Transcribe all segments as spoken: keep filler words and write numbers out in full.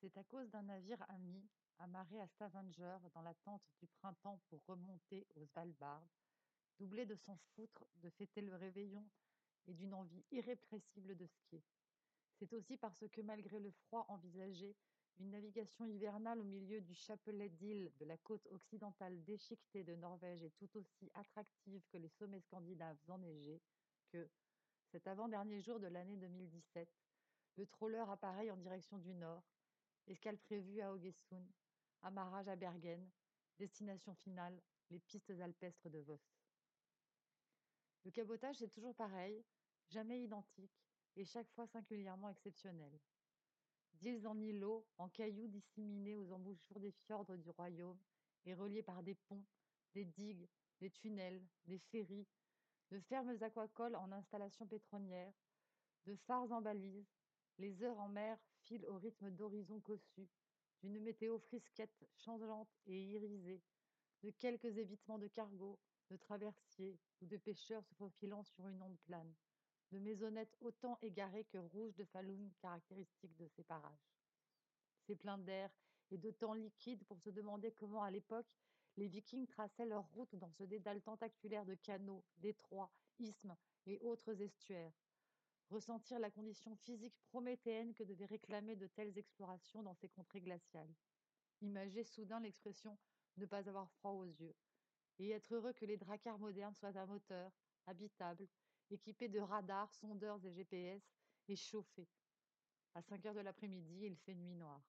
C'est à cause d'un navire ami, amarré à Stavanger dans l'attente du printemps pour remonter au Svalbard, doublé de s'en foutre, de fêter le réveillon et d'une envie irrépressible de skier. C'est aussi parce que malgré le froid envisagé, une navigation hivernale au milieu du chapelet d'îles de la côte occidentale déchiquetée de Norvège est tout aussi attractive que les sommets scandinaves enneigés que, cet avant-dernier jour de l'année deux mille dix-sept, le trawler appareille en direction du nord. Escale prévue à Haugesund, amarrage à Bergen, destination finale, les pistes alpestres de Voss. Le cabotage, c'est toujours pareil, jamais identique, et chaque fois singulièrement exceptionnel. D'îles en îlots, en cailloux disséminés aux embouchures des fjords du royaume, et reliés par des ponts, des digues, des tunnels, des ferries, de fermes aquacoles en installations pétronnières, de phares en balises, les heures en mer filent au rythme d'horizons cossus, d'une météo frisquette, changeante et irisée, de quelques évitements de cargos, de traversiers ou de pêcheurs se faufilant sur une onde plane, de maisonnettes autant égarées que rouges de Falun caractéristiques de ces parages. C'est plein d'air et de temps liquide pour se demander comment, à l'époque, les Vikings traçaient leur route dans ce dédale tentaculaire de canaux, détroits, isthmes et autres estuaires. Ressentir la condition physique prométhéenne que devaient réclamer de telles explorations dans ces contrées glaciales. Imager soudain l'expression ne pas avoir froid aux yeux, et être heureux que les dracars modernes soient à moteur, habitables, équipés de radars, sondeurs et G P S, et chauffés. À cinq heures de l'après-midi, il fait nuit noire.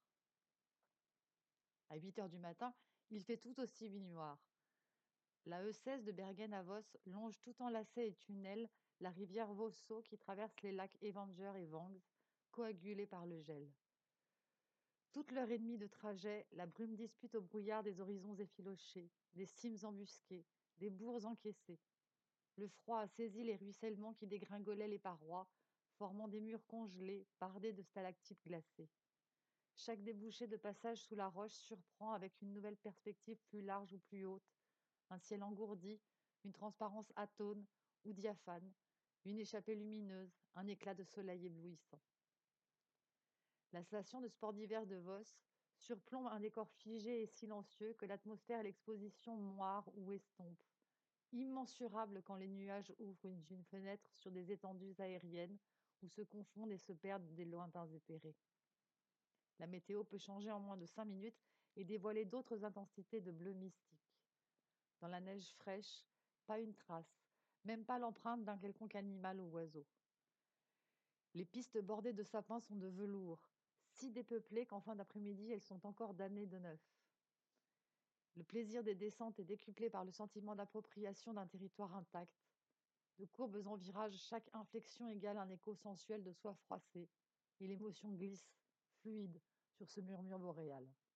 À huit heures du matin, il fait tout aussi nuit noire. La E seize de Bergen à Voss longe tout en lacets et tunnels la rivière Vosso qui traverse les lacs Evanger et Vangs, coagulés par le gel. Toute l'heure et demie de trajet, la brume dispute au brouillard des horizons effilochés, des cimes embusquées, des bourgs encaissés. Le froid a saisi les ruissellements qui dégringolaient les parois, formant des murs congelés, bardés de stalactites glacées. Chaque débouché de passage sous la roche surprend avec une nouvelle perspective plus large ou plus haute, un ciel engourdi, une transparence atone ou diaphane, une échappée lumineuse, un éclat de soleil éblouissant. La station de sport d'hiver de Voss surplombe un décor figé et silencieux que l'atmosphère et l'exposition moirent ou estompent, immensurable quand les nuages ouvrent une, une fenêtre sur des étendues aériennes où se confondent et se perdent des lointains éthérés. La météo peut changer en moins de cinq minutes et dévoiler d'autres intensités de bleu mystique. Dans la neige fraîche, pas une trace, même pas l'empreinte d'un quelconque animal ou oiseau. Les pistes bordées de sapins sont de velours, si dépeuplées qu'en fin d'après-midi, elles sont encore damnées de neuf. Le plaisir des descentes est décuplé par le sentiment d'appropriation d'un territoire intact. De courbes en virages, chaque inflexion égale un écho sensuel de soie froissée, et l'émotion glisse, fluide, sur ce murmure boréal.